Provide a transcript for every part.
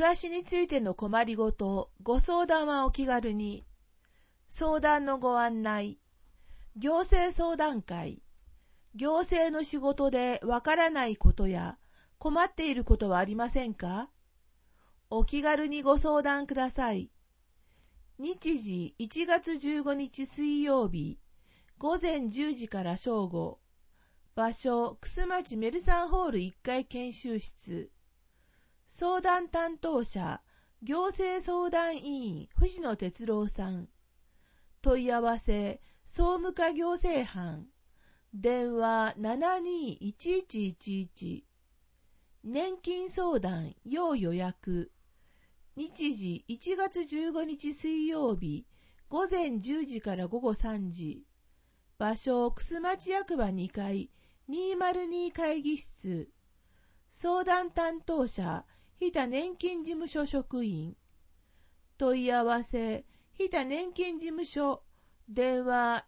暮らしについての困りごと、ご相談はお気軽に。相談のご案内。行政相談会。行政の仕事でわからないことや困っていることはありませんか？お気軽にご相談ください。日時1月15日水曜日、午前10時から正午。場所、楠町メルサンホール1階研修室。相談担当者、行政相談委員藤野哲郎さん。問い合わせ、総務課行政班。電話 721111。年金相談、要予約。日時1月15日水曜日、午前10時から午後3時。場所、楠町役場2階、202会議室。相談担当者、日田年金事務所職員。問い合わせ、日田年金事務所。電話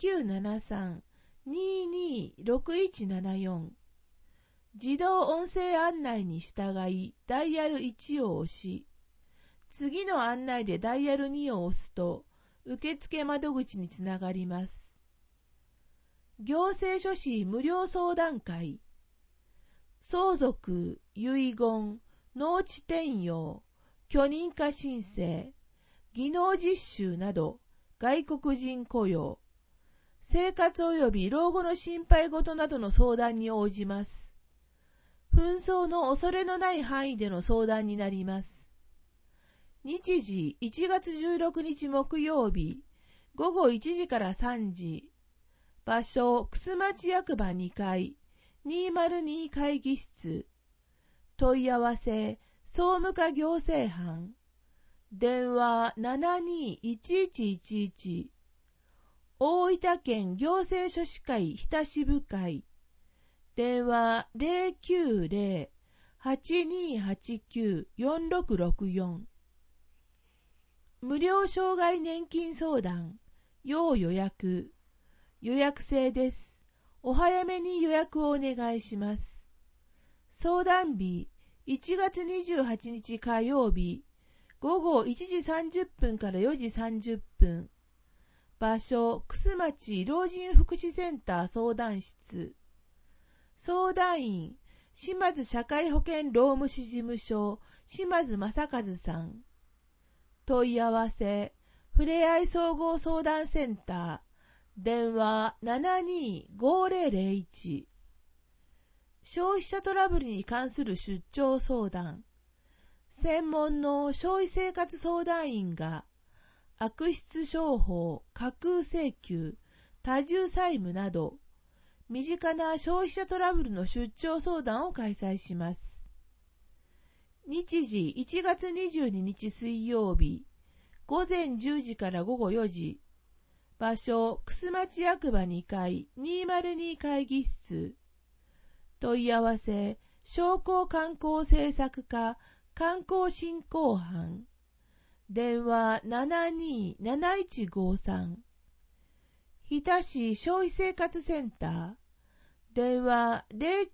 0973-226174。自動音声案内に従い、ダイヤル1を押し、次の案内でダイヤル2を押すと、受付窓口につながります。行政書士無料相談会。相続、遺言、農地転用、許認可申請、技能実習など、外国人雇用、生活及び老後の心配事などの相談に応じます。紛争の恐れのない範囲での相談になります。日時1月16日木曜日、午後1時から3時。場所、楠町役場2階、202会議室。問い合わせ、総務課行政班。電話 721111。大分県行政書士会日田支部会。電話 090-8289-4664。無料障害年金相談、要予約。予約制です。お早めに予約をお願いします。相談日、1月28日火曜日、午後1時30分から4時30分。場所、楠町老人福祉センター相談室。相談員、島津社会保険労務士事務所、島津正和さん。問い合わせ、ふれあい総合相談センター。電話 725001。消費者トラブルに関する出張相談。専門の消費生活相談員が悪質商法、架空請求、多重債務など身近な消費者トラブルの出張相談を開催します。日時1月22日水曜日、午前10時から午後4時。場所、楠町役場2階、202会議室。問い合わせ、商工観光政策課、観光振興班。電話 727153。日田市消費生活センター。電話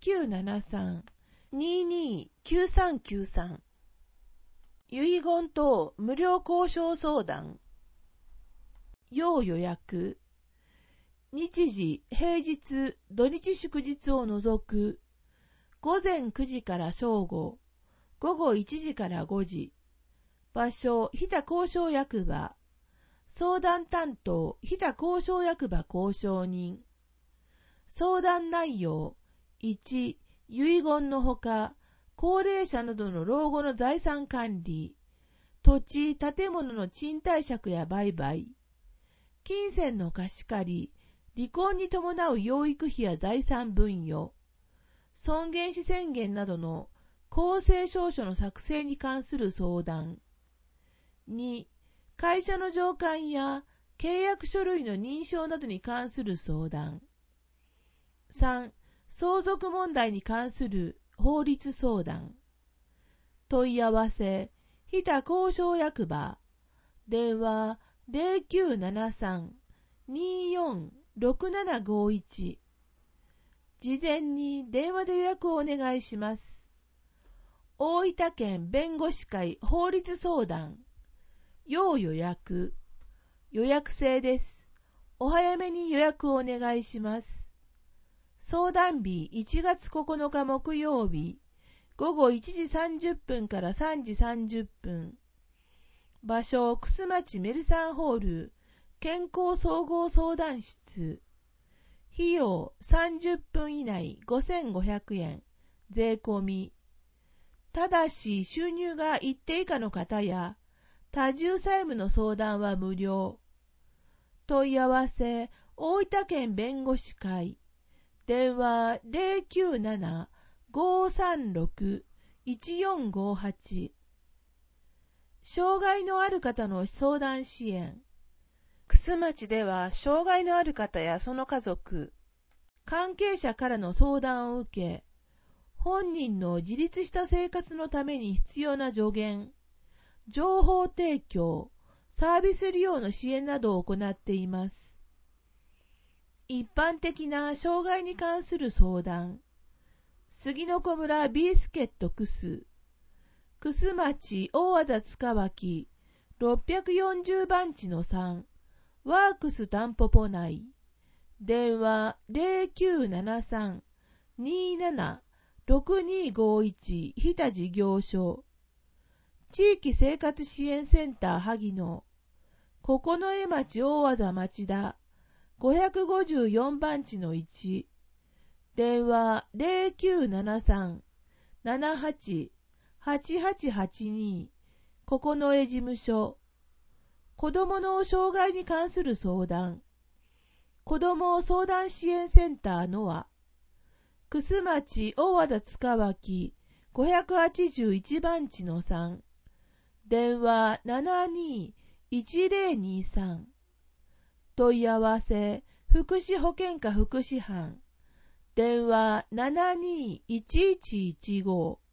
0973-229393。遺言等無料交渉相談。要予約。日時、平日、土日祝日を除く。午前9時から正午。午後1時から5時。場所、日田交渉役場。相談担当、日田交渉役場交渉人。相談内容。1、遺言のほか、高齢者などの老後の財産管理。土地、建物の賃貸借や売買。金銭の貸し借り、離婚に伴う養育費や財産分与、尊厳死宣言などの公正証書の作成に関する相談。2、会社の上官や契約書類の認証などに関する相談。3、相続問題に関する法律相談。問い合わせ、日田交渉役場。電話0973-246751。事前に電話で予約をお願いします。 大分県弁護士会法律相談。要予約。予約制です。お早めに予約をお願いします。相談日1月9日木曜日、午後1時30分から3時30分。場所、楠町メルサンホール、健康総合相談室。費用30分以内5500円、税込み。ただし収入が一定以下の方や、多重債務の相談は無料。問い合わせ、大分県弁護士会。電話 097-536-1458。障害のある方の相談支援。楠町では障害のある方やその家族、関係者からの相談を受け、本人の自立した生活のために必要な助言、情報提供、サービス利用の支援などを行っています。一般的な障害に関する相談、杉の子村ビースケット楠町大和塚脇640番地の3、ワークスタンポポ内。電話 0973-27-6251 日田事業所。地域生活支援センター萩野。九重町大和町田554番地の1。電話 0973-78-8882 九重事務所。子どもの障害に関する相談。子ども相談支援センターのは、楠町大和塚脇581番地の3。電話 72-1023。問い合わせ、福祉保健課福祉班。電話 72-1115。